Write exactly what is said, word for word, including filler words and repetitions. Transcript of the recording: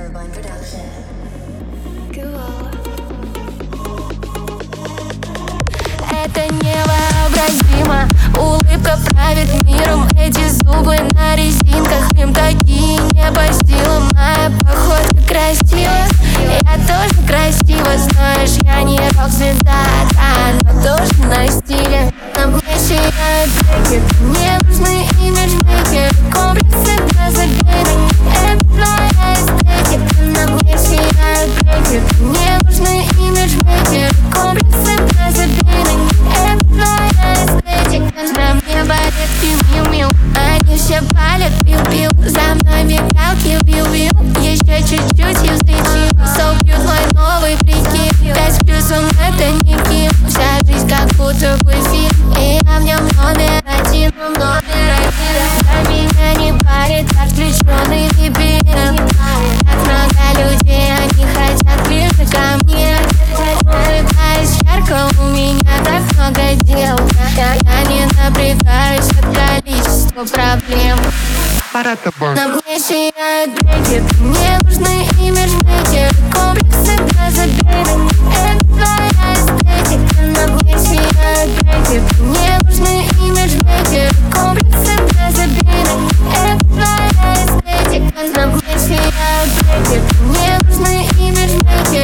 Это невообразимо. Улыбка правит миром. Эти зубы на резинках, им такие не по силам. Моя походка красива, я тоже красива. Знаешь, я не рок-звезда, да, но тоже на стиле. На мне сияют блики, мне нужны имиджмейкеры. Комплексы на забере, это твоя эстетика. На мне сияют блики, мне нужны имиджмейкеры. Комплексы на забере, это твоя эстетика. На мне баретки мил-мил, они все палят пил-пил. За мной мигалки бил-бил, еще чуть-чуть и взлетим. So cute, мой новый прикид. Пять с плюсом это не ким. Вся жизнь как будто бы фильм, и я в нем номер один, номер один. За меня не парит отвлеченный дебил. Так много людей, они хотят ближе ко мне. Улыбаюсь ярко, у меня так много дел. Я, я не напрягаюсь от количества проблем. На мне сияют блики, мне нужны имиджмейкеры. Комплексы на забере, это твоя эстетика. На мне сияют блики, мне нужны имиджмейкеры. Комплексы на забере, это твоя эстетика. На мне сияют блики, мне нужны имиджмейкеры.